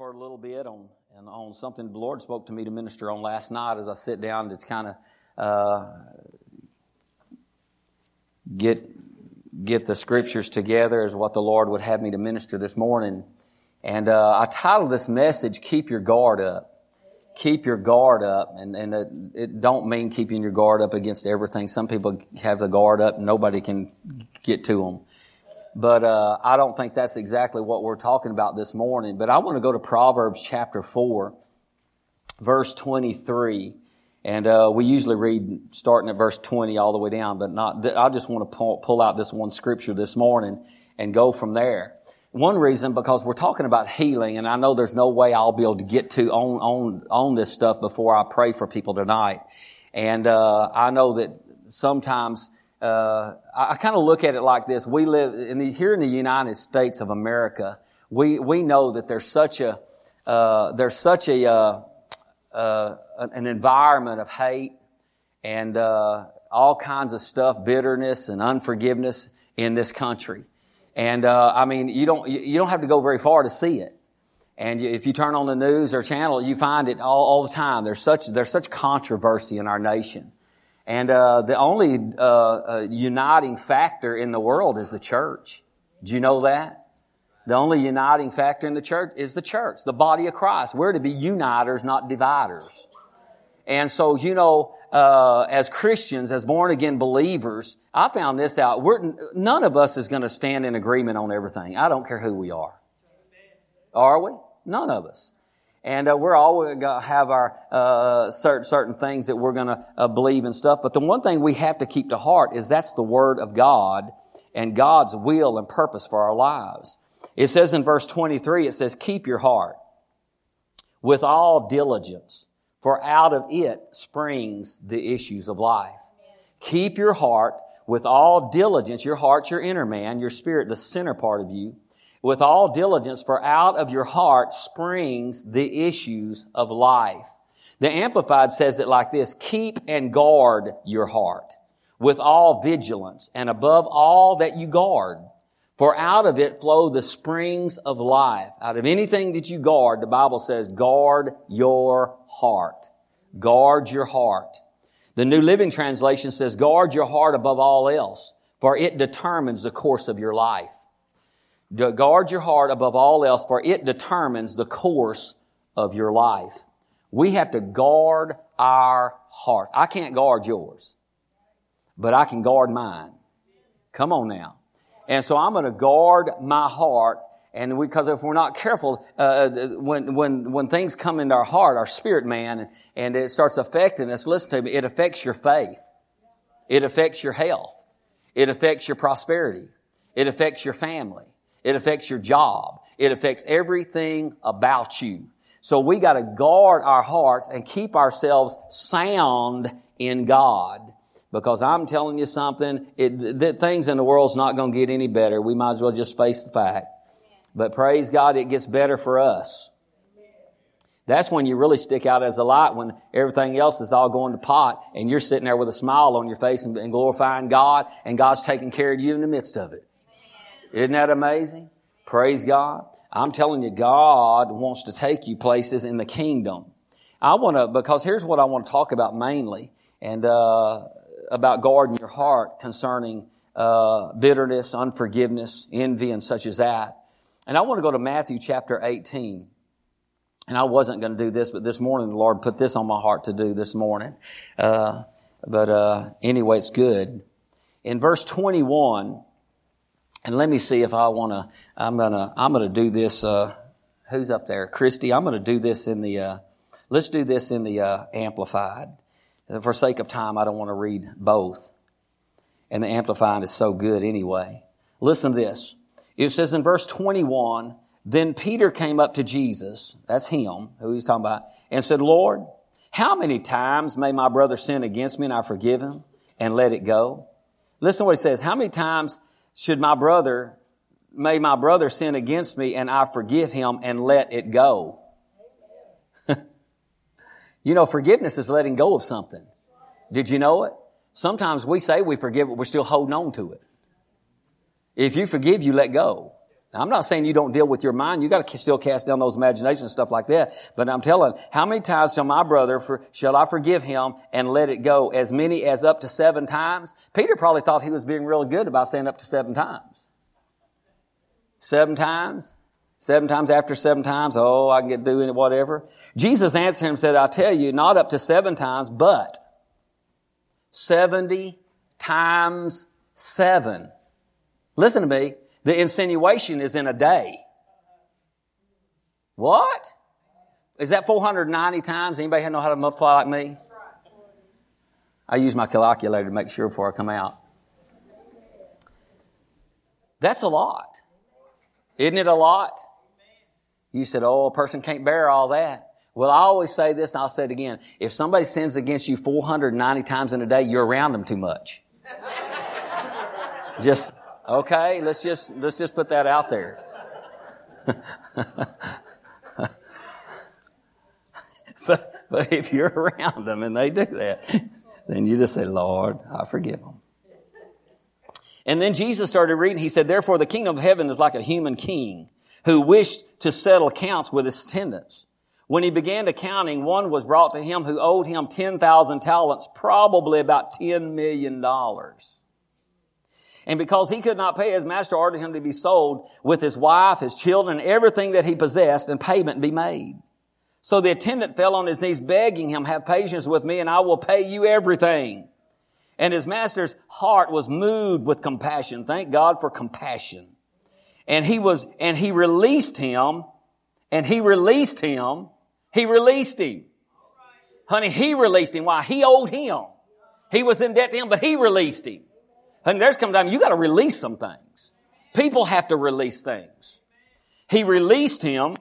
for a little bit on something the Lord spoke to me to minister on last night as I sit down to kind of get the scriptures together as what the Lord would have me to minister this morning. And I titled this message, Keep Your Guard Up. Keep your guard up. And it don't mean keeping your guard up against everything. Some people have the guard up and nobody can get to them. But I don't think that's exactly what we're talking about this morning. But I want to go to Proverbs chapter 4, verse 23. And we usually read starting at verse 20 all the way down, but not. I just want to pull out this one scripture this morning and go from there. One reason, because we're talking about healing, and I know there's no way I'll be able to get to on this stuff before I pray for people tonight. And I know that sometimes I kind of look at it like this: we live here in the United States of America. We know that there's such an environment of hate and all kinds of stuff, bitterness and unforgiveness in this country. And I mean, you don't have to go very far to see it. And if you turn on the news or channel, you find it all the time. There's such controversy in our nation. And the only uniting factor in the world is the church. Do you know that? The only uniting factor in the church is the church, the body of Christ. We're to be uniters, not dividers. And so, as Christians, as born-again believers, I found this out. None of us is going to stand in agreement on everything. I don't care who we are. Are we? None of us. And we're always going to have our certain things that we're going to believe and stuff. But the one thing we have to keep to heart is that's the Word of God and God's will and purpose for our lives. It says in verse 23, it says, keep your heart with all diligence, for out of it springs the issues of life. Keep your heart with all diligence. Your heart's your inner man, your spirit, the center part of you. With all diligence, for out of your heart springs the issues of life. The Amplified says it like this: keep and guard your heart with all vigilance, and above all that you guard. For out of it flow the springs of life. Out of anything that you guard, the Bible says, guard your heart. Guard your heart. The New Living Translation says, guard your heart above all else, for it determines the course of your life. Guard your heart above all else, for it determines the course of your life. We have to guard our heart. I can't guard yours, but I can guard mine. Come on now. And so I'm going to guard my heart, and because if we're not careful, when things come into our heart, our spirit man, and it starts affecting us, listen to me, it affects your faith. It affects your health. It affects your prosperity. It affects your family. It affects your job. It affects everything about you. So we got to guard our hearts and keep ourselves sound in God. Because I'm telling you something, things in the world's not going to get any better. We might as well just face the fact. But praise God, it gets better for us. That's when you really stick out as a light, when everything else is all going to pot and you're sitting there with a smile on your face and glorifying God, and God's taking care of you in the midst of it. Isn't that amazing? Praise God. I'm telling you, God wants to take you places in the kingdom. Because here's what I want to talk about mainly, and about guarding your heart concerning bitterness, unforgiveness, envy, and such as that. And I want to go to Matthew chapter 18. And I wasn't going to do this, but this morning the Lord put this on my heart to do this morning. But anyway, it's good. In verse 21, and let me see if I'm gonna do this. Who's up there? Christy. I'm gonna do this let's do this in the Amplified. For sake of time, I don't want to read both. And the Amplified is so good anyway. Listen to this. It says in verse 21, then Peter came up to Jesus, that's him, who he's talking about, and said, Lord, how many times may my brother sin against me and I forgive him and let it go? Listen to what he says. How many times may my brother sin against me and I forgive him and let it go? Forgiveness is letting go of something. Did you know it? Sometimes we say we forgive, but we're still holding on to it. If you forgive, you let go. Now, I'm not saying you don't deal with your mind. You got to still cast down those imaginations and stuff like that. But I'm telling, how many times shall my brother, shall I forgive him and let it go? As many as up to 7 times? Peter probably thought he was being really good about saying up to 7 times. 7 times? 7 times after 7 times, oh, I can get doing it, whatever. Jesus answered him and said, I tell you, not up to 7 times, but 70 times 7. Listen to me. The insinuation is in a day. What? Is that 490 times? Anybody know how to multiply like me? I use my calculator to make sure before I come out. That's a lot. Isn't it a lot? You said, oh, a person can't bear all that. Well, I always say this, and I'll say it again. If somebody sins against you 490 times in a day, you're around them too much. Okay, let's just put that out there. But if you're around them and they do that, then you just say, Lord, I forgive them. And then Jesus started reading. He said, therefore the kingdom of heaven is like a human king who wished to settle accounts with his attendants. When he began accounting, one was brought to him who owed him 10,000 talents, probably about $10 million. And because he could not pay, his master ordered him to be sold with his wife, his children, and everything that he possessed, and payment be made. So the attendant fell on his knees begging him, have patience with me and I will pay you everything. And his master's heart was moved with compassion. Thank God for compassion. And he released him. He released him. Honey, he released him. Why? He owed him. He was in debt to him, but he released him. And there's come a time you got to release some things. People have to release things. He released him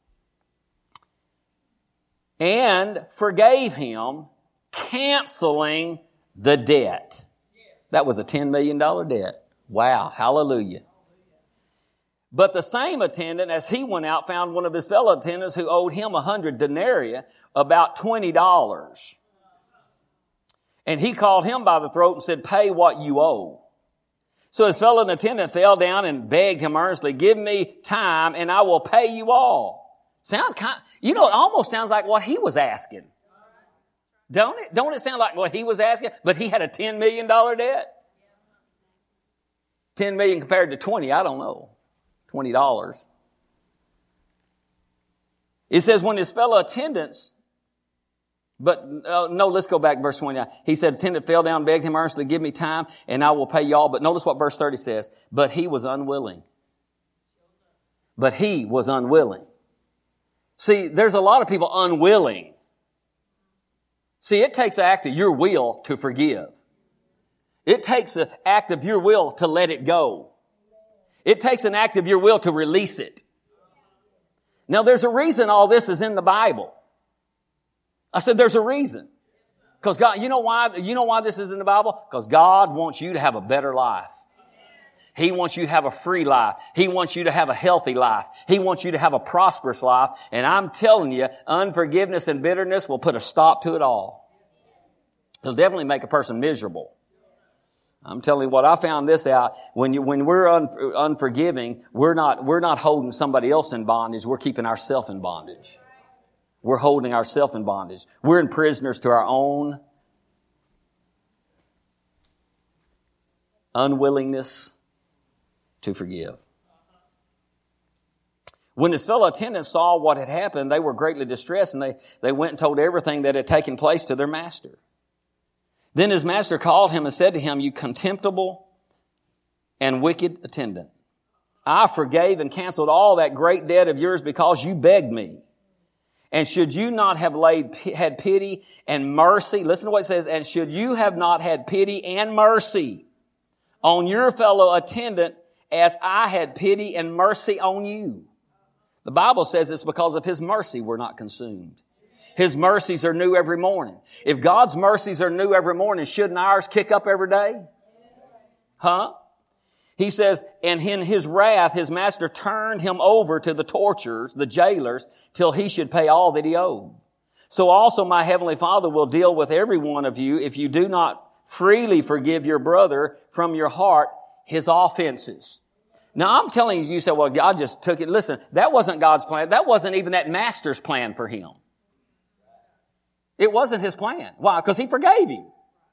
and forgave him, canceling the debt. That was a $10 million debt. Wow. Hallelujah. But the same attendant, as he went out, found one of his fellow attendants who owed him 100 denarii, about $20. And he called him by the throat and said, pay what you owe. So his fellow attendant fell down and begged him earnestly, give me time and I will pay you all. It almost sounds like what he was asking. Don't it? Don't it sound like what he was asking? But he had a $10 million debt. 10 million compared to 20, I don't know. $20. It says when his fellow attendants, let's go back verse 29. He said, attendant fell down, begged him earnestly, give me time and I will pay you all. But notice what verse 30 says. But he was unwilling. See, there's a lot of people unwilling. See, it takes an act of your will to forgive. It takes an act of your will to let it go. It takes an act of your will to release it. Now, there's a reason all this is in the Bible. I said there's a reason. Because God, you know why this is in the Bible? Because God wants you to have a better life. He wants you to have a free life. He wants you to have a healthy life. He wants you to have a prosperous life. And I'm telling you, unforgiveness and bitterness will put a stop to it all. It'll definitely make a person miserable. I'm telling you what, I found this out. When we're unforgiving, we're not holding somebody else in bondage. We're keeping ourselves in bondage. We're holding ourselves in bondage. We're in prisoners to our own unwillingness to forgive. When his fellow attendants saw what had happened, they were greatly distressed, and they went and told everything that had taken place to their master. Then his master called him and said to him, you contemptible and wicked attendant, I forgave and canceled all that great debt of yours because you begged me. And should you not have had pity and mercy, listen to what it says, and should you have not had pity and mercy on your fellow attendant as I had pity and mercy on you? The Bible says it's because of His mercy we're not consumed. His mercies are new every morning. If God's mercies are new every morning, shouldn't ours kick up every day? Huh? He says, and in His wrath, His master turned him over to the torturers, the jailers, till he should pay all that he owed. So also my heavenly Father will deal with every one of you if you do not freely forgive your brother from your heart his offenses. Now, I'm telling you, you say, well, God just took it. Listen, that wasn't God's plan. That wasn't even that master's plan for him. It wasn't his plan. Why? Because he forgave him.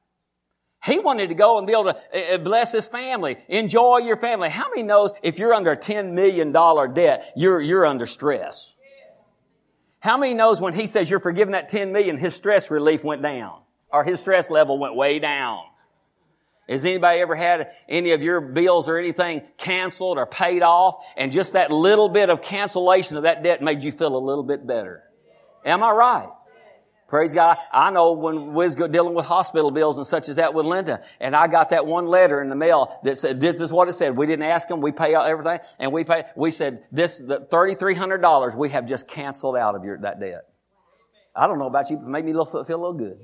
He wanted to go and be able to bless his family, enjoy your family. How many knows if you're under a $10 million debt, you're under stress? How many knows when he says you're forgiven that $10 million, his stress relief went down, or his stress level went way down? Has anybody ever had any of your bills or anything canceled or paid off, and just that little bit of cancellation of that debt made you feel a little bit better? Am I right? Praise God. I know when we was dealing with hospital bills and such as that with Linda, and I got that one letter in the mail that said, this is what it said. We didn't ask them. We pay out everything. And we said, the $3,300 we have just canceled out of that debt. I don't know about you, but it made me feel a little good.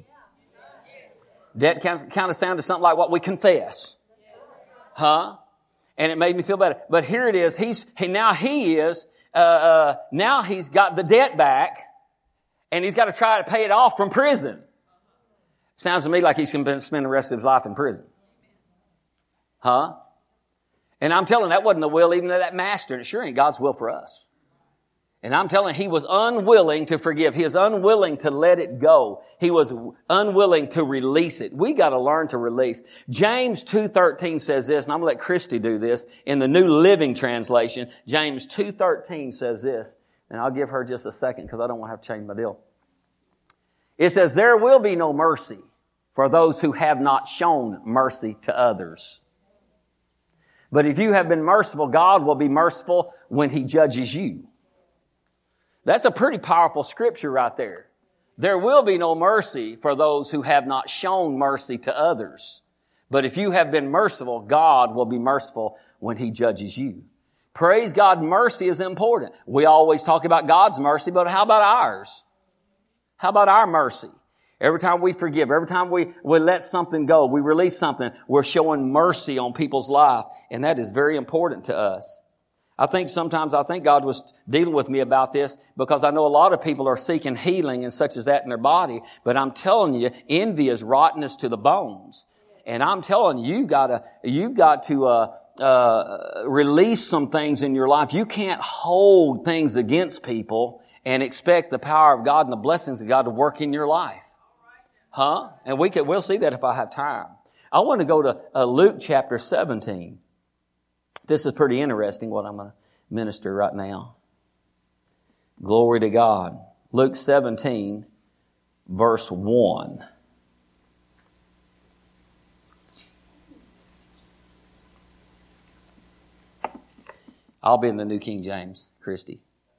Debt kind of sounded something like what we confess. Huh? And it made me feel better. But here it is. Now he's got the debt back. And he's got to try to pay it off from prison. Sounds to me like he's going to spend the rest of his life in prison. Huh? And I'm telling you, that wasn't the will even of that master. And it sure ain't God's will for us. And I'm telling you, he was unwilling to forgive. He was unwilling to let it go. He was unwilling to release it. We got to learn to release. James 2:13 says this, and I'm going to let Christy do this in the New Living Translation. James 2:13 says this. And I'll give her just a second because I don't want to have to change my deal. It says, there will be no mercy for those who have not shown mercy to others. But if you have been merciful, God will be merciful when he judges you. That's a pretty powerful scripture right there. There will be no mercy for those who have not shown mercy to others. But if you have been merciful, God will be merciful when he judges you. Praise God, mercy is important. We always talk about God's mercy, but how about ours? How about our mercy? Every time we forgive, every time we let something go, we release something, we're showing mercy on people's life. And that is very important to us. I think God was dealing with me about this because I know a lot of people are seeking healing and such as that in their body. But I'm telling you, envy is rottenness to the bones. And I'm telling you, you've got to release some things in your life. You can't hold things against people and expect the power of God and the blessings of God to work in your life. Huh? And we'll see that if I have time. I want to go to Luke chapter 17. This is pretty interesting what I'm going to minister right now. Glory to God. Luke 17, verse 1. I'll be in the New King James, Christy.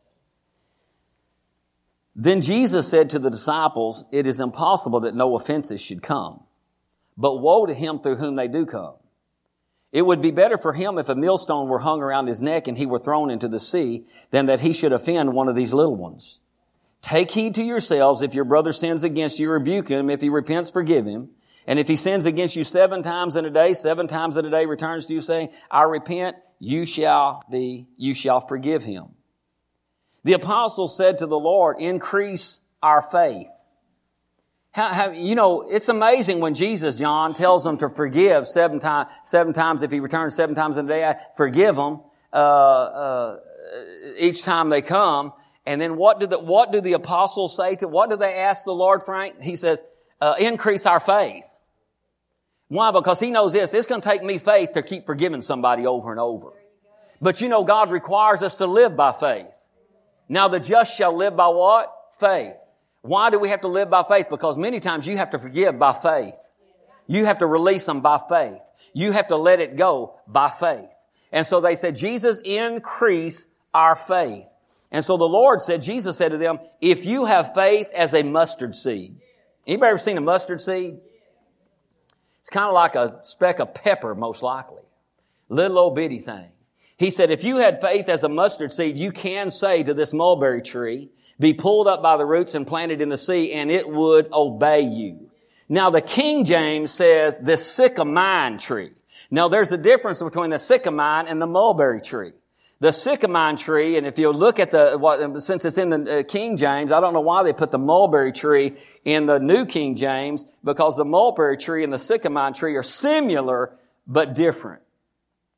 Then Jesus said to the disciples, it is impossible that no offenses should come, but woe to him through whom they do come. It would be better for him if a millstone were hung around his neck and he were thrown into the sea than that he should offend one of these little ones. Take heed to yourselves. If your brother sins against you, rebuke him. If he repents, forgive him. And if he sins against you 7 times in a day, 7 times in a day returns to you saying, I repent, you shall forgive him. The apostle said to the Lord, increase our faith. It's amazing when Jesus, John, tells them to forgive 7 times. If he returns 7 times in a day, I forgive them each time they come. And then what do the apostles say what do they ask the Lord, Frank? He says, increase our faith. Why? Because he knows this. It's going to take me faith to keep forgiving somebody over and over. But God requires us to live by faith. Now the just shall live by what? Faith. Why do we have to live by faith? Because many times you have to forgive by faith. You have to release them by faith. You have to let it go by faith. And so they said, Jesus, increase our faith. And so the Lord said, Jesus said to them, if you have faith as a mustard seed. Anybody ever seen a mustard seed? It's kind of like a speck of pepper, most likely. Little old bitty thing. He said, if you had faith as a mustard seed, you can say to this mulberry tree, be pulled up by the roots and planted in the sea, and it would obey you. Now, the King James says the sycamine tree. Now, there's a difference between the sycamine and the mulberry tree. The sycamine tree, and if you look at since it's in the King James, I don't know why they put the mulberry tree in the New King James, because the mulberry tree and the sycamine tree are similar but different.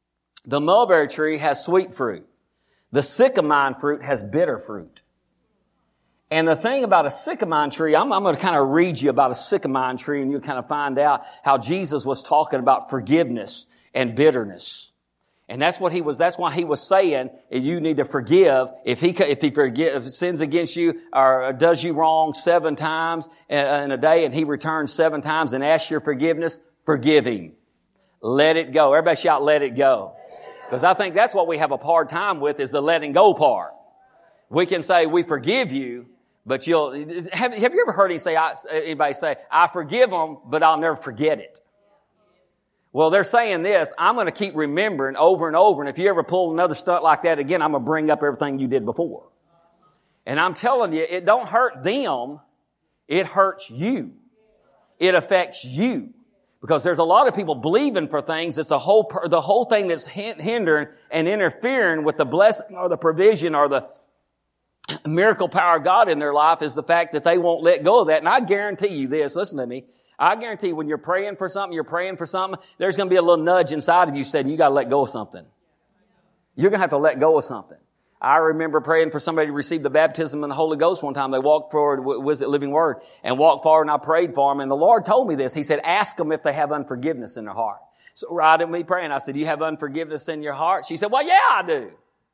The mulberry tree has sweet fruit. The sycamore fruit has bitter fruit. And the thing about a sycamore tree, I'm going to kind of read you about a sycamore tree, and you'll kind of find out how Jesus was talking about forgiveness and bitterness. And that's why he was saying you need to forgive. If he sins against you or does you wrong 7 times in a day, and he returns 7 times and asks your forgiveness, forgive him. Let it go. Everybody shout, let it go. Because I think that's what we have a hard time with, is the letting go part. We can say we forgive you, but have you ever heard anybody say, I forgive them, but I'll never forget it? Well, they're saying this, I'm going to keep remembering over and over, and if you ever pull another stunt like that again, I'm going to bring up everything you did before. And I'm telling you, it don't hurt them, it hurts you. It affects you. Because there's a lot of people believing for things. It's the whole thing that's hindering and interfering with the blessing or the provision or the miracle power of God in their life, is the fact that they won't let go of that. And I guarantee you this, listen to me. I guarantee you when you're praying for something, there's going to be a little nudge inside of you saying, you got to let go of something. You're going to have to let go of something. I remember praying for somebody to receive the baptism in the Holy Ghost one time. They walked forward, was it Living Word, and walked forward, and I prayed for them. And the Lord told me this. He said, ask them if they have unforgiveness in their heart. So right in me praying, I said, do you have unforgiveness in your heart? She said, well, yeah, I do.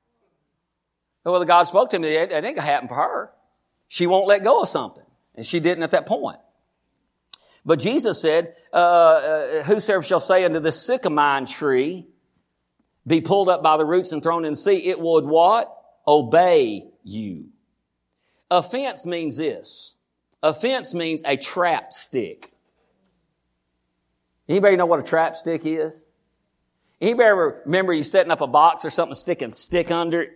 Well, the God spoke to me. It ain't going to happen for her. She won't let go of something. And she didn't at that point. But Jesus said, whosoever shall say unto the sycamore tree, be pulled up by the roots and thrown in the sea, it would what? Obey you. Offense means this. Offense means a trap stick. Anybody know what a trap stick is? Anybody ever remember you setting up a box or something, sticking stick under it?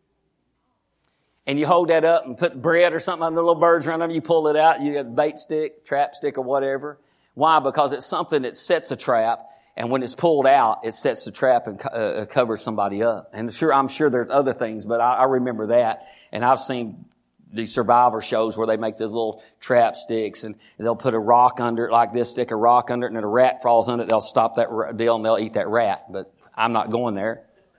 And you hold that up and put bread or something on the little birds around them, you pull it out, you got a bait stick, trap stick or whatever. Why? Because it's something that sets a trap. And when it's pulled out, it sets the trap and covers somebody up. And I'm sure there's other things, but I remember that. And I've seen these survivor shows where they make those little trap sticks, and they'll put a rock under it like this, stick a rock under it, and then a rat falls under it. They'll stop that deal and they'll eat that rat. But I'm not going there.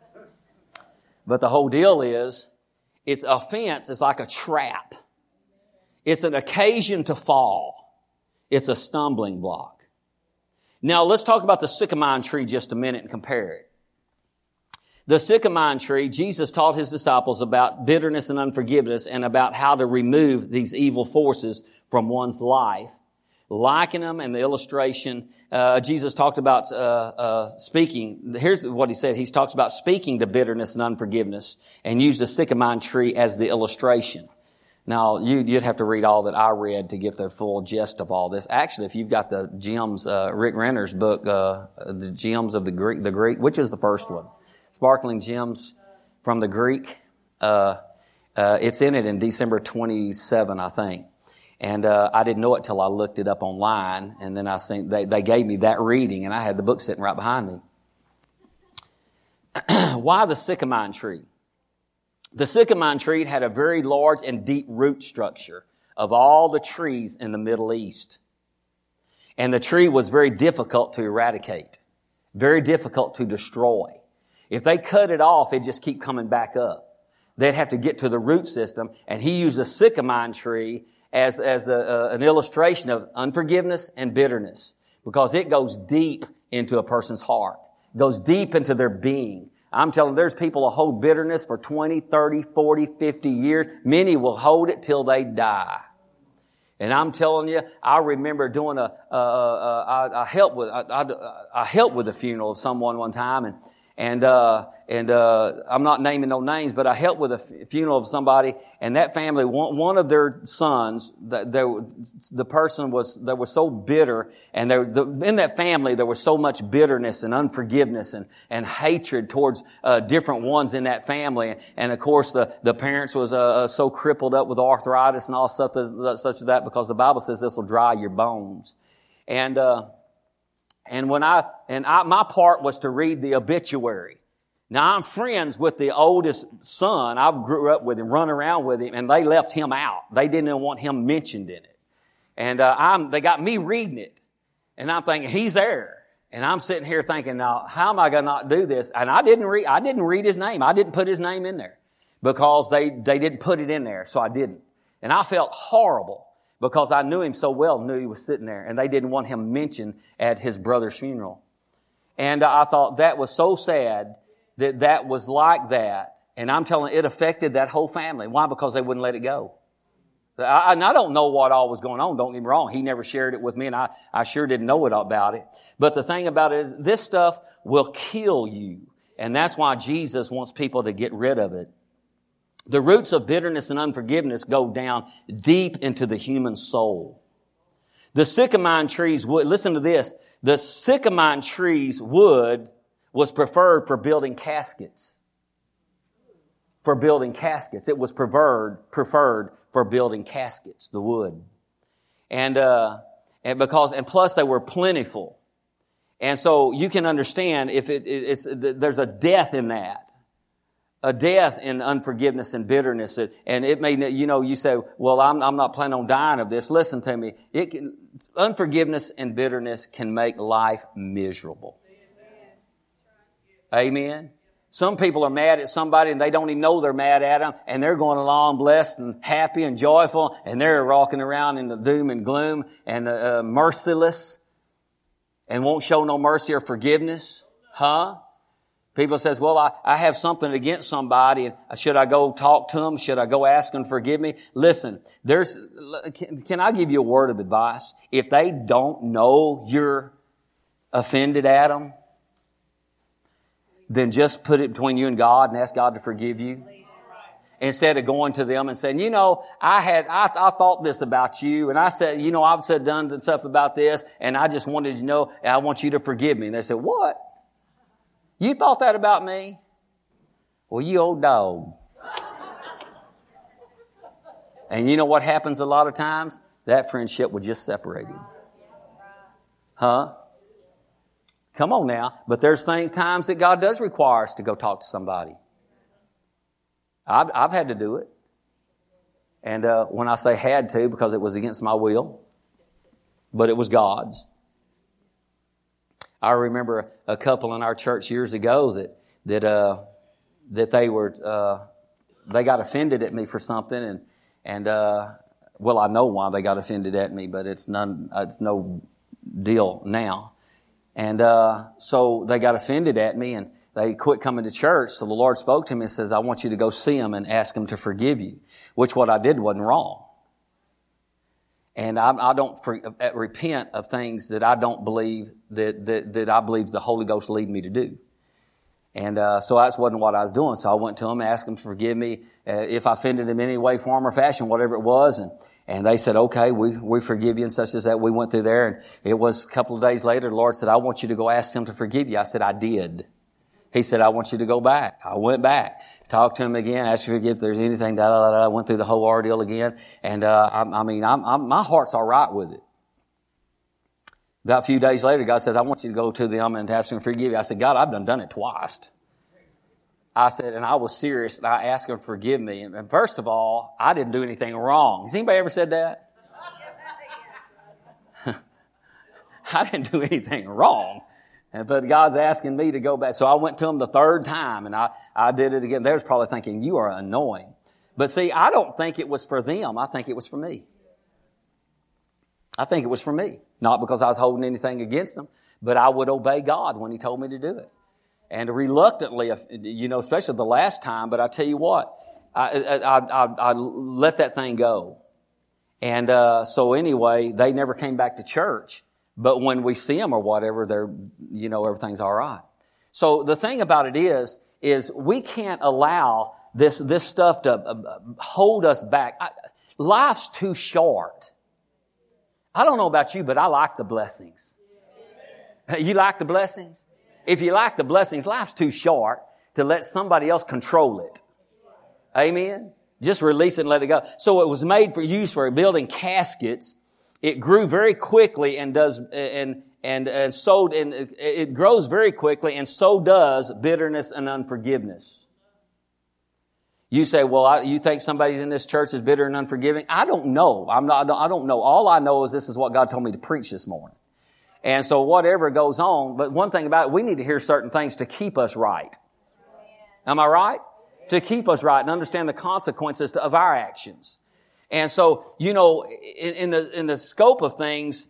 But the whole deal is, it's offense. It's like a trap. It's an occasion to fall. It's a stumbling block. Now, let's talk about the sycamore tree just a minute and compare it. The sycamore tree, Jesus taught his disciples about bitterness and unforgiveness and about how to remove these evil forces from one's life. Liken them and the illustration, Jesus talked about speaking. Here's what he said. He talks about speaking to bitterness and unforgiveness and used the sycamore tree as the illustration. Now, you'd have to read all that I read to get the full gist of all this. Actually, if you've got the Gems, Rick Renner's book, the Gems of the Greek, which is the first one? Sparkling Gems from the Greek. It's in it in December 27, I think. And I didn't know it till I looked it up online, and then I seen they gave me that reading, and I had the book sitting right behind me. Why the sycamore tree? The sycamore tree had a very large and deep root structure of all the trees in the Middle East. And the tree was very difficult to eradicate, very difficult to destroy. If they cut it off, it'd just keep coming back up. They'd have to get to the root system, and he used a sycamore tree as an illustration of unforgiveness and bitterness, because it goes deep into a person's heart, goes deep into their being. I'm telling you, there's people who hold bitterness for 20, 30, 40, 50 years. Many will hold it till they die. And I'm telling you, I remember doing I helped with the funeral of someone one time, and I'm not naming no names, but I helped with a funeral of somebody, and that family, one of their sons, the person was so bitter, and in that family there was so much bitterness and unforgiveness and hatred towards different ones in that family, and of course the parents was so crippled up with arthritis and all such as that, because the Bible says this will dry your bones, and my part was to read the obituary. Now, I'm friends with the oldest son. I grew up with him, run around with him, and they left him out. They didn't even want him mentioned in it. And they got me reading it. And I'm thinking, he's there. And I'm sitting here thinking, now, how am I going to not do this? And I didn't read his name. I didn't put his name in there because they didn't put it in there. So I didn't. And I felt horrible because I knew him so well, knew he was sitting there, and they didn't want him mentioned at his brother's funeral. And I thought that was so sad that was like that. And I'm telling you, it affected that whole family. Why? Because they wouldn't let it go. I don't know what all was going on. Don't get me wrong. He never shared it with me, and I sure didn't know it about it. But the thing about it is, this stuff will kill you. And that's why Jesus wants people to get rid of it. The roots of bitterness and unforgiveness go down deep into the human soul. The sycamore tree's wood, listen to this, the sycamore tree's wood was preferred for building caskets. For building caskets. It was preferred for building caskets, the wood. And plus they were plentiful. And so you can understand if there's a death in that. A death in unforgiveness and bitterness. And it may, you say, well, I'm not planning on dying of this. Listen to me. Unforgiveness and bitterness can make life miserable. Amen. Some people are mad at somebody and they don't even know they're mad at them, and they're going along blessed and happy and joyful, and they're walking around in the doom and gloom and merciless and won't show no mercy or forgiveness. People says, well, I have something against somebody, and should I go talk to them? Should I go ask them to forgive me? Listen, can I give you a word of advice? If they don't know you're offended at them, then just put it between you and God and ask God to forgive you. Instead of going to them and saying, I thought this about you, and I said, I've said done stuff about this, and I just wanted to know, I want you to forgive me. And they said, what? You thought that about me? Well, you old dog. And you know what happens a lot of times? That friendship would just separate him. Come on now. But there's times that God does require us to go talk to somebody. I've had to do it. And when I say had to, because it was against my will, but it was God's. I remember a couple in our church years ago that they got offended at me for something, and well, I know why they got offended at me, but it's no deal now. And so they got offended at me, and they quit coming to church. So the Lord spoke to me and says, I want you to go see them and ask them to forgive you, which what I did wasn't wrong. And I don't repent of things that I don't believe that I believe the Holy Ghost lead me to do. And so that wasn't what I was doing. So I went to them and asked them to forgive me if I offended them in any way, form, or fashion, whatever it was. And they said, okay, we forgive you and such as that. We went through there, and it was a couple of days later, the Lord said, I want you to go ask them to forgive you. I said, I did. He said, I want you to go back. I went back, talked to him again, asked you to forgive if there's anything, I went through the whole ordeal again. And, my heart's all right with it. About a few days later, God said, I want you to go to them and ask them to forgive you. I said, God, I've done it twice. I said, and I was serious, and I asked him to forgive me. And first of all, I didn't do anything wrong. Has anybody ever said that? I didn't do anything wrong. But God's asking me to go back. So I went to him the third time, and I did it again. They was probably thinking, you are annoying. But see, I don't think it was for them. I think it was for me. I think it was for me. Not because I was holding anything against them, but I would obey God when he told me to do it. And reluctantly, especially the last time, but I tell you what, I let that thing go. And so anyway, they never came back to church. But when we see them or whatever, everything's all right. So the thing about it is we can't allow this stuff to hold us back. Life's too short. I don't know about you, but I like the blessings. You like the blessings? If you like the blessings, life's too short to let somebody else control it. Amen? Just release it and let it go. So it was made used for building caskets. It grew very quickly and it grows very quickly, and so does bitterness and unforgiveness. You say, well, you think somebody in this church is bitter and unforgiving? I don't know. I don't know. All I know is this is what God told me to preach this morning. And so whatever goes on, but one thing about it, we need to hear certain things to keep us right. Am I right? To keep us right and understand the consequences of our actions. And so, in the scope of things,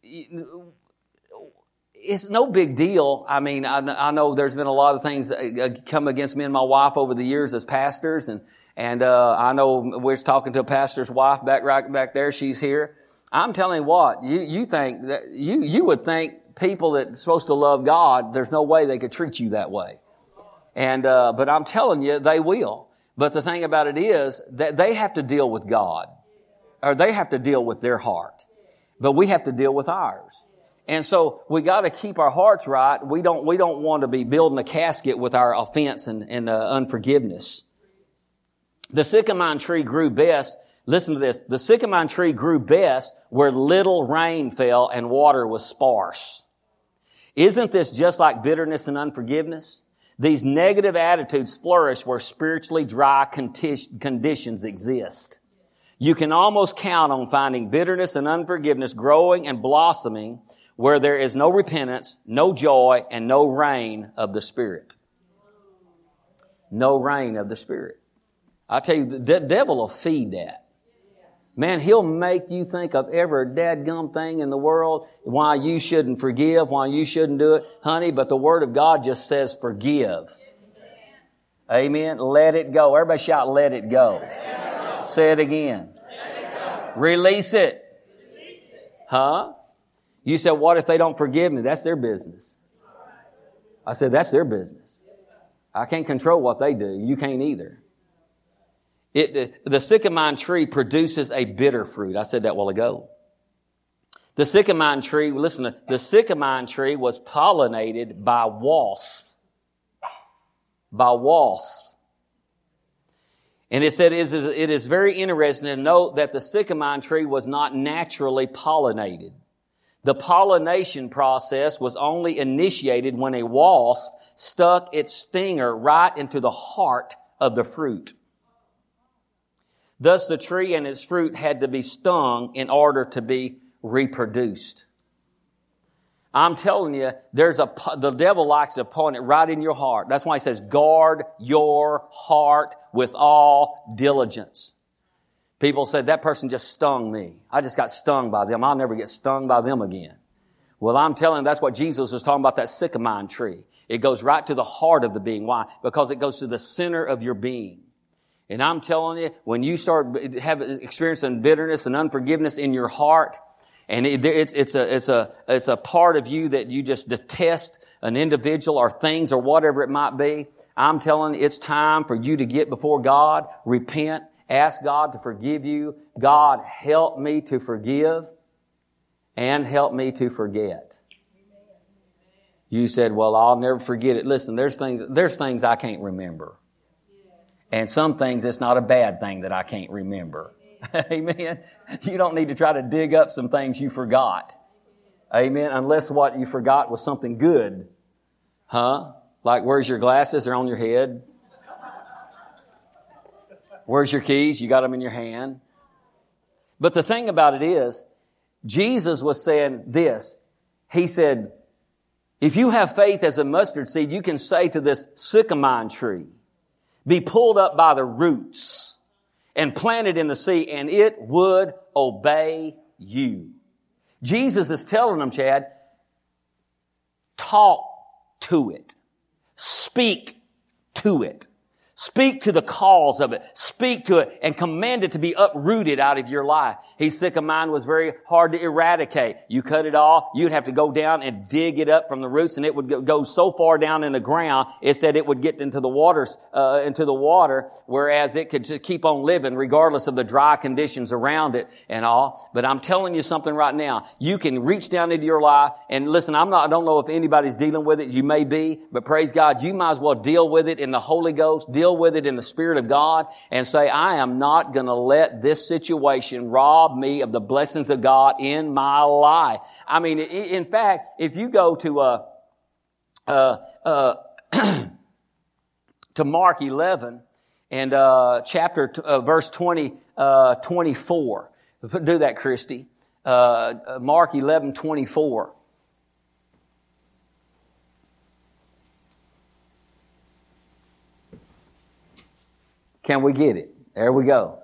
it's no big deal. I mean, I know there's been a lot of things come against me and my wife over the years as pastors, and I know we're talking to a pastor's wife right back there. She's here. I'm telling you what, you think that you would think people that are supposed to love God, there's no way they could treat you that way. And but I'm telling you, they will. But the thing about it is that they have to deal with God, or they have to deal with their heart. But we have to deal with ours. And so we got to keep our hearts right. We don't want to be building a casket with our offense and unforgiveness. The sycamore tree grew best. Listen to this. The sycamore tree grew best where little rain fell and water was sparse. Isn't this just like bitterness and unforgiveness? These negative attitudes flourish where spiritually dry conditions exist. You can almost count on finding bitterness and unforgiveness growing and blossoming where there is no repentance, no joy, and no rain of the Spirit. No rain of the Spirit. I tell you, the devil will feed that. Man, he'll make you think of every dadgum thing in the world, why you shouldn't forgive, why you shouldn't do it. Honey, but the Word of God just says forgive. Amen. Let it go. Everybody shout, let it go. Let it go. Say it again. Let it go. Release it. Release it. Huh? You said, what if they don't forgive me? That's their business. I said, that's their business. I can't control what they do. You can't either. The sycamore tree produces a bitter fruit. I said that a while ago. The sycamore tree, listen, the sycamore tree was pollinated by wasps. By wasps. And it said it is very interesting to note that the sycamore tree was not naturally pollinated. The pollination process was only initiated when a wasp stuck its stinger right into the heart of the fruit. Thus, the tree and its fruit had to be stung in order to be reproduced. I'm telling you, the devil likes to point it right in your heart. That's why he says, guard your heart with all diligence. People said, that person just stung me. I just got stung by them. I'll never get stung by them again. Well, I'm telling you, that's what Jesus was talking about, that sycamore tree. It goes right to the heart of the being. Why? Because it goes to the center of your being. And I'm telling you, when you start experiencing bitterness and unforgiveness in your heart, and it's a part of you that you just detest an individual or things or whatever it might be, I'm telling you, it's time for you to get before God, repent, ask God to forgive you. God, help me to forgive and help me to forget. You said, well, I'll never forget it. Listen, there's things I can't remember. And some things, it's not a bad thing that I can't remember. Amen. You don't need to try to dig up some things you forgot. Amen. Unless what you forgot was something good. Huh? Like, where's your glasses? They're on your head. Where's your keys? You got them in your hand. But the thing about it is, Jesus was saying this. He said, if you have faith as a mustard seed, you can say to this sycamore tree, be pulled up by the roots and planted in the sea, and it would obey you. Jesus is telling them, Chad, talk to it. Speak to it. Speak to the cause of it. Speak to it and command it to be uprooted out of your life. His sycamore was very hard to eradicate. You cut it off, you'd have to go down and dig it up from the roots, and it would go so far down in the ground, it said it would get into the water, whereas it could just keep on living regardless of the dry conditions around it and all. But I'm telling you something right now. You can reach down into your life, and listen, I don't know if anybody's dealing with it. You may be, but praise God, you might as well deal with it in the Holy Ghost. Deal with it in the Spirit of God and say, I am not going to let this situation rob me of the blessings of God in my life. I mean, in fact, if you go to to Mark 11 and verse 24. Do that, Christy. Mark 11:24. Can we get it? There we go.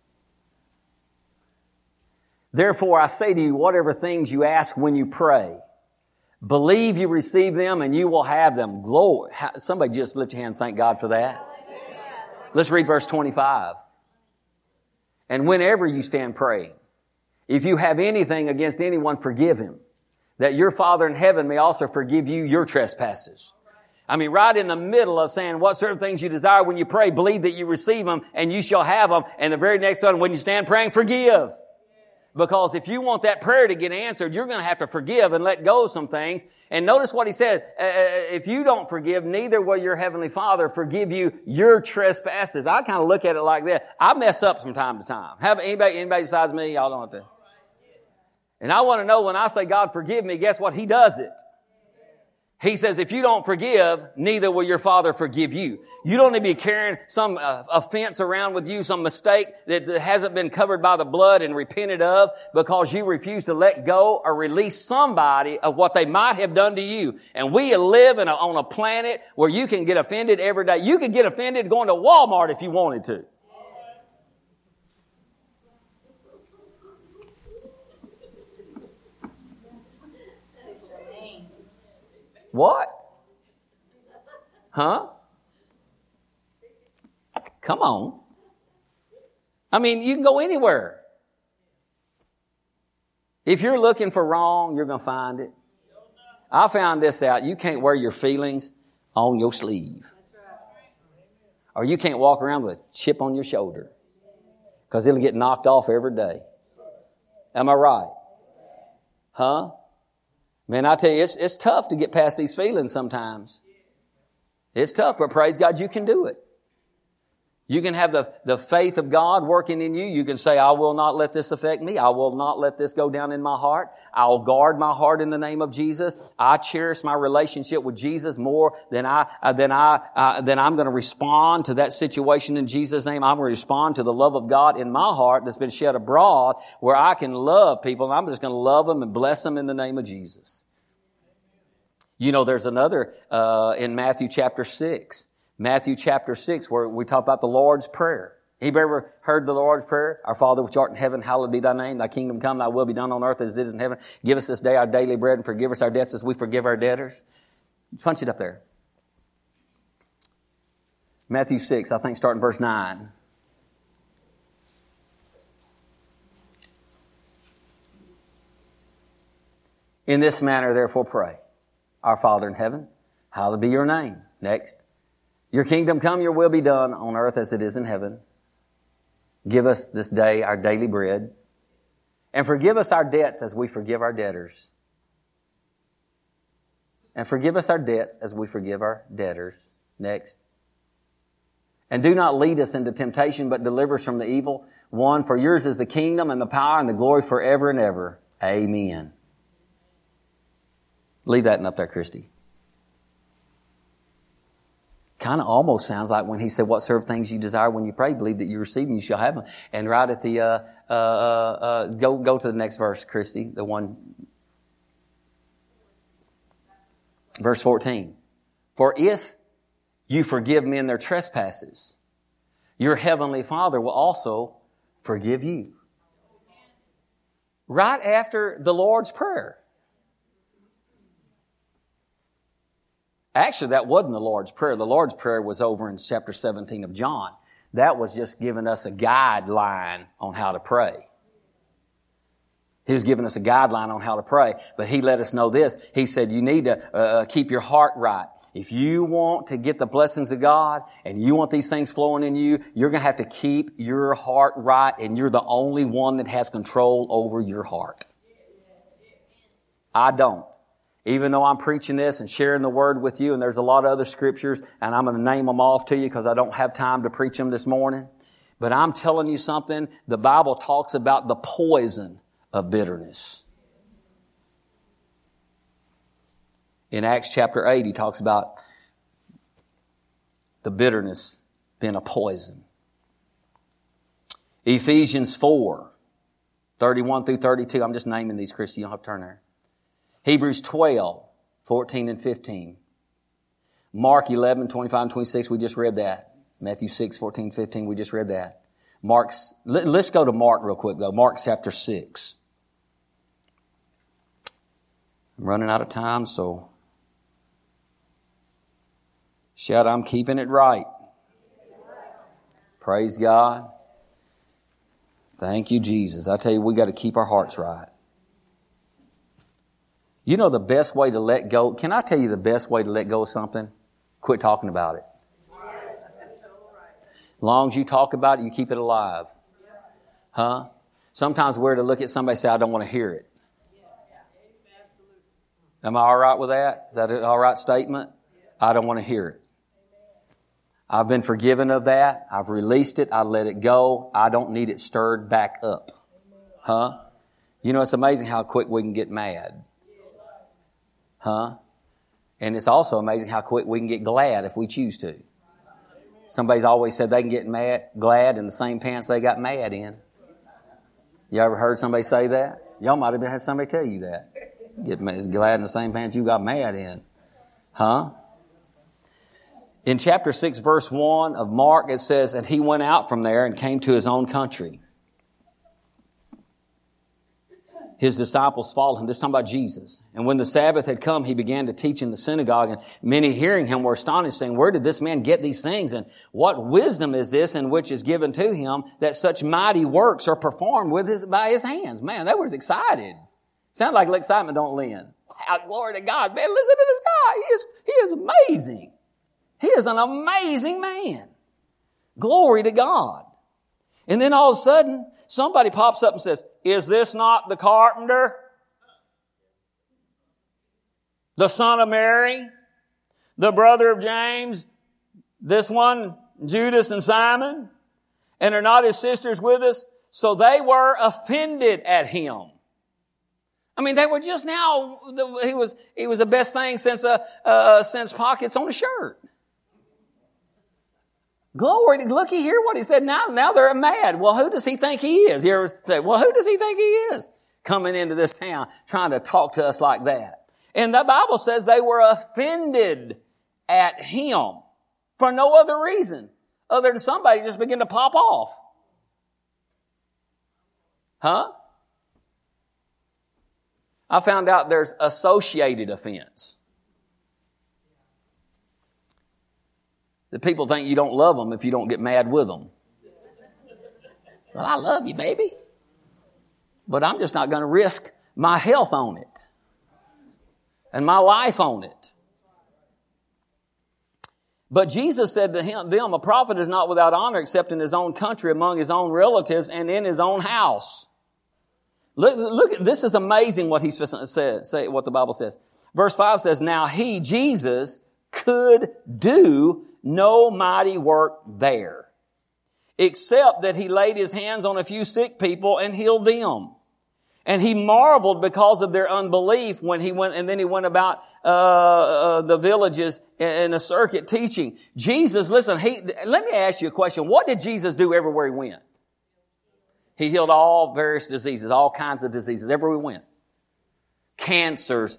Therefore, I say to you, whatever things you ask when you pray, believe you receive them and you will have them. Glory. Somebody just lift your hand and thank God for that. Let's read verse 25. And whenever you stand praying, if you have anything against anyone, forgive him, that your Father in heaven may also forgive you your trespasses. I mean, right in the middle of saying what certain things you desire when you pray, believe that you receive them and you shall have them. And the very next one, when you stand praying, forgive. Because if you want that prayer to get answered, you're going to have to forgive and let go of some things. And notice what he said. If you don't forgive, neither will your heavenly Father forgive you your trespasses. I kind of look at it like that. I mess up from time to time. Have anybody besides me? Y'all don't have to. And I want to know when I say, God, forgive me, guess what? He does it. He says, if you don't forgive, neither will your Father forgive you. You don't need to be carrying some offense around with you, some mistake that hasn't been covered by the blood and repented of because you refuse to let go or release somebody of what they might have done to you. And we live on a planet where you can get offended every day. You could get offended going to Walmart if you wanted to. What? Huh? Come on. I mean, you can go anywhere. If you're looking for wrong, you're going to find it. I found this out. You can't wear your feelings on your sleeve. Or you can't walk around with a chip on your shoulder. Because it'll get knocked off every day. Am I right? Huh? Man, I tell you, it's tough to get past these feelings sometimes. It's tough, but praise God, you can do it. You can have the faith of God working in you. You can say, I will not let this affect me. I will not let this go down in my heart. I'll guard my heart in the name of Jesus. I cherish my relationship with Jesus more than I'm going to respond to that situation in Jesus' name. I'm going to respond to the love of God in my heart that's been shed abroad where I can love people. And I'm just going to love them and bless them in the name of Jesus. You know, there's another in Matthew chapter 6. Matthew chapter 6, where we talk about the Lord's Prayer. Anybody ever heard the Lord's Prayer? Our Father which art in heaven, hallowed be thy name. Thy kingdom come, thy will be done on earth as it is in heaven. Give us this day our daily bread and forgive us our debts as we forgive our debtors. Punch it up there. Matthew 6, I think starting verse 9. In this manner, therefore, pray. Our Father in heaven, hallowed be your name. Next. Your kingdom come, your will be done on earth as it is in heaven. Give us this day our daily bread. And forgive us our debts as we forgive our debtors. And forgive us our debts as we forgive our debtors. Next. And do not lead us into temptation, but deliver us from the evil one. For yours is the kingdom and the power and the glory forever and ever. Amen. Leave that up there, Christy. Kind of almost sounds like when he said, whatsoever things you desire when you pray, believe that you receive them, you shall have them. And right at the, go to the next verse, Christy, the one, verse 14. For if you forgive men their trespasses, your heavenly Father will also forgive you. Right after the Lord's Prayer. Actually, that wasn't the Lord's Prayer. The Lord's Prayer was over in chapter 17 of John. That was just giving us a guideline on how to pray. He was giving us a guideline on how to pray. But he let us know this. He said, you need to keep your heart right. If you want to get the blessings of God and you want these things flowing in you, you're going to have to keep your heart right, and you're the only one that has control over your heart. I don't. Even though I'm preaching this and sharing the word with you, and there's a lot of other scriptures, and I'm going to name them off to you because I don't have time to preach them this morning. But I'm telling you something, the Bible talks about the poison of bitterness. In Acts chapter 8, he talks about the bitterness being a poison. Ephesians 4, 31 through 32. I'm just naming these, Christy. You don't have to turn there. Hebrews 12, 14 and 15. Mark 11, 25 and 26. We just read that. Matthew 6, 14, 15, we just read that. Let's go to Mark real quick though. Mark chapter 6. I'm running out of time, so shout, I'm keeping it right. Praise God. Thank you, Jesus. I tell you, we got to keep our hearts right. You know the best way to let go? Can I tell you the best way to let go of something? Quit talking about it. As long as you talk about it, you keep it alive. Huh? Sometimes we're to look at somebody and say, I don't want to hear it. Am I all right with that? Is that an all right statement? I don't want to hear it. I've been forgiven of that. I've released it. I let it go. I don't need it stirred back up. Huh? You know, it's amazing how quick we can get mad. Huh? And it's also amazing how quick we can get glad if we choose to. Somebody's always said they can get glad in the same pants they got mad in. You ever heard somebody say that? Y'all might have had somebody tell you that. Get glad in the same pants you got mad in. Huh? In chapter 6, verse 1 of Mark, it says, and he went out from there and came to his own country. His disciples followed him. This is talking about Jesus. And when the Sabbath had come, he began to teach in the synagogue. And many hearing him were astonished, saying, where did this man get these things? And what wisdom is this in which is given to him that such mighty works are performed by his hands? Man, they was excited. Sound like excitement don't lend. Wow, glory to God. Man, listen to this guy. He is amazing. He is an amazing man. Glory to God. And then all of a sudden, somebody pops up and says, is this not the carpenter? The son of Mary? The brother of James? This one, Judas and Simon? And are not his sisters with us? So they were offended at him. I mean, they were just now, he was the best thing since pockets on a shirt. Glory, looky here what he said. Now they're mad. Well, who does he think he is? You ever say, well, who does he think he is? Coming into this town, trying to talk to us like that. And the Bible says they were offended at him for no other reason other than somebody just began to pop off. Huh? I found out there's associated offense. The people think you don't love them if you don't get mad with them. Well, I love you, baby. But I'm just not going to risk my health on it. And my life on it. But Jesus said to them, a prophet is not without honor except in his own country, among his own relatives, and in his own house. Look, this is amazing what he's say what the Bible says. Verse 5 says, now he, Jesus, could do no mighty work there, except that he laid his hands on a few sick people and healed them. And he marveled because of their unbelief when he went, and then he went about the villages in a circuit teaching. Jesus, listen, let me ask you a question. What did Jesus do everywhere he went? He healed all various diseases, all kinds of diseases, everywhere he went. Cancers,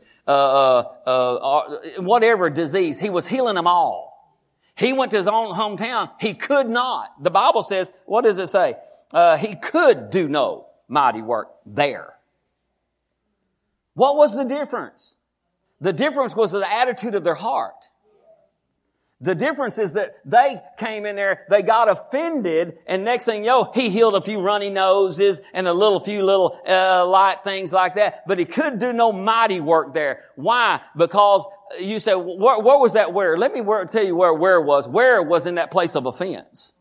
whatever disease, he was healing them all. He went to his own hometown. He could not. The Bible says, what does it say? He could do no mighty work there. What was the difference? The difference was the attitude of their heart. The difference is that they came in there, they got offended, and next thing you know, he healed a few runny noses and a few little light things like that. But he could do no mighty work there. Why? Because you say, what was that where? Let me tell you where it was. Where it was in that place of offense.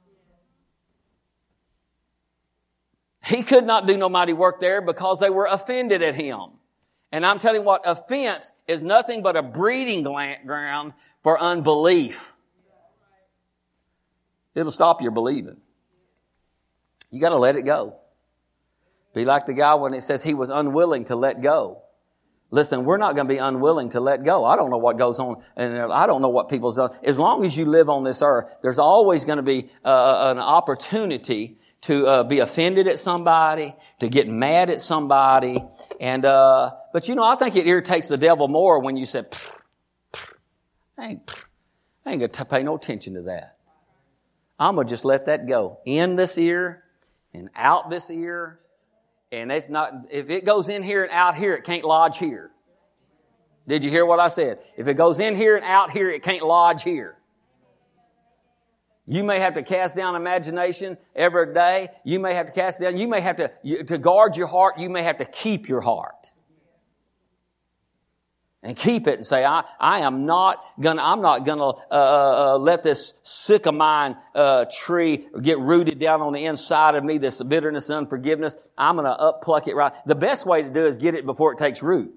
He could not do no mighty work there because they were offended at him. And I'm telling you what, offense is nothing but a breeding ground for unbelief. It'll stop your believing. You got to let it go. Be like the guy when it says he was unwilling to let go. Listen, we're not going to be unwilling to let go. I don't know what goes on, and I don't know what people's done. As long as you live on this earth, there's always going to be an opportunity to be offended at somebody, to get mad at somebody, and but you know, I think it irritates the devil more when you say, I ain't going to pay no attention to that. I'm going to just let that go. In this ear and out this ear. And it's not, if it goes in here and out here, it can't lodge here. Did you hear what I said? If it goes in here and out here, it can't lodge here. You may have to cast down imagination every day. You may have to cast down. You may have to guard your heart, you may have to keep your heart. And keep it and say, I'm not gonna let this sycamine tree get rooted down on the inside of me, this bitterness and unforgiveness. I'm gonna uppluck it right. The best way to do is get it before it takes root.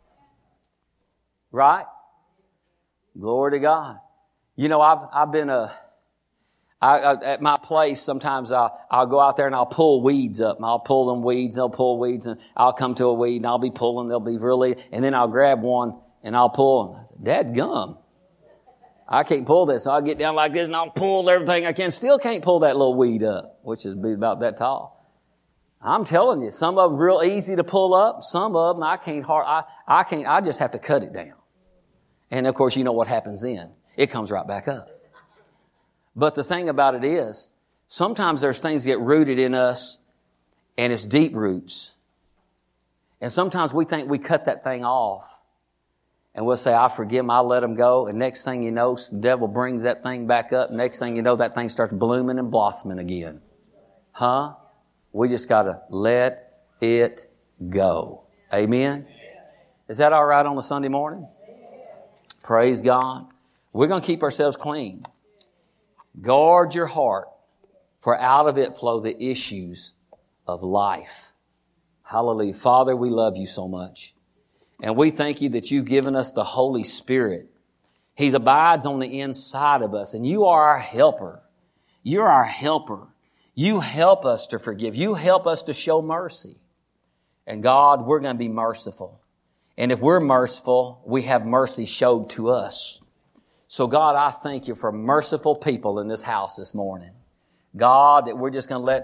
Right? Glory to God. You know, I've been at my place, sometimes I'll go out there and I'll pull weeds up. I'll pull them weeds, they'll pull weeds, and I'll come to a weed and I'll be pulling, they'll be really, and then I'll grab one and I'll pull. And I said, dadgum, I can't pull this. So I'll get down like this and I'll pull everything I can. Still can't pull that little weed up, which is about that tall. I'm telling you, some of them real easy to pull up. Some of them I just have to cut it down. And of course, you know what happens then. It comes right back up. But the thing about it is, sometimes there's things that get rooted in us, and it's deep roots. And sometimes we think we cut that thing off. And we'll say, I forgive him, I'll let him go. And next thing you know, the devil brings that thing back up. Next thing you know, that thing starts blooming and blossoming again. Huh? We just got to let it go. Amen? Is that all right on a Sunday morning? Praise God. We're going to keep ourselves clean. Guard your heart, for out of it flow the issues of life. Hallelujah. Father, we love you so much. And we thank you that you've given us the Holy Spirit. He abides on the inside of us, and you are our helper. You're our helper. You help us to forgive. You help us to show mercy. And God, we're going to be merciful. And if we're merciful, we have mercy showed to us. So God, I thank you for merciful people in this house this morning. God, that we're just going to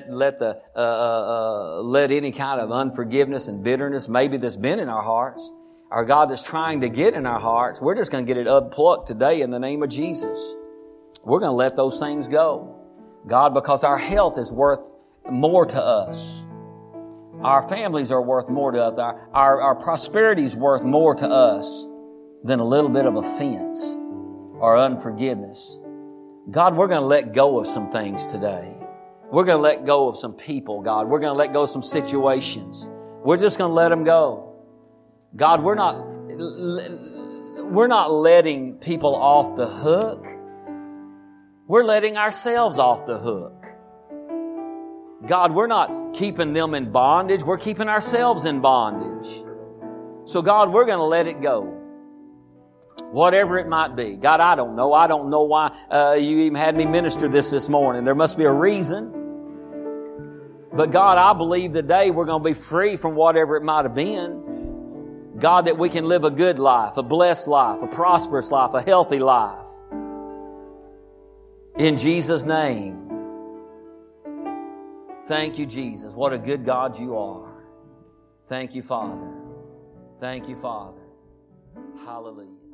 let any kind of unforgiveness and bitterness maybe that's been in our hearts, or God that's trying to get in our hearts, we're just going to get it upplucked today in the name of Jesus. We're going to let those things go. God, because our health is worth more to us. Our families are worth more to us. Our prosperity is worth more to us than a little bit of offense or unforgiveness. God, we're going to let go of some things today. We're going to let go of some people, God. We're going to let go of some situations. We're just going to let them go. God, we're not letting people off the hook. We're letting ourselves off the hook. God, we're not keeping them in bondage. We're keeping ourselves in bondage. So God, we're going to let it go. Whatever it might be. God, I don't know. I don't know why you even had me minister this morning. There must be a reason. But God, I believe today we're going to be free from whatever it might have been. God, that we can live a good life, a blessed life, a prosperous life, a healthy life. In Jesus' name. Thank you, Jesus. What a good God you are. Thank you, Father. Thank you, Father. Hallelujah.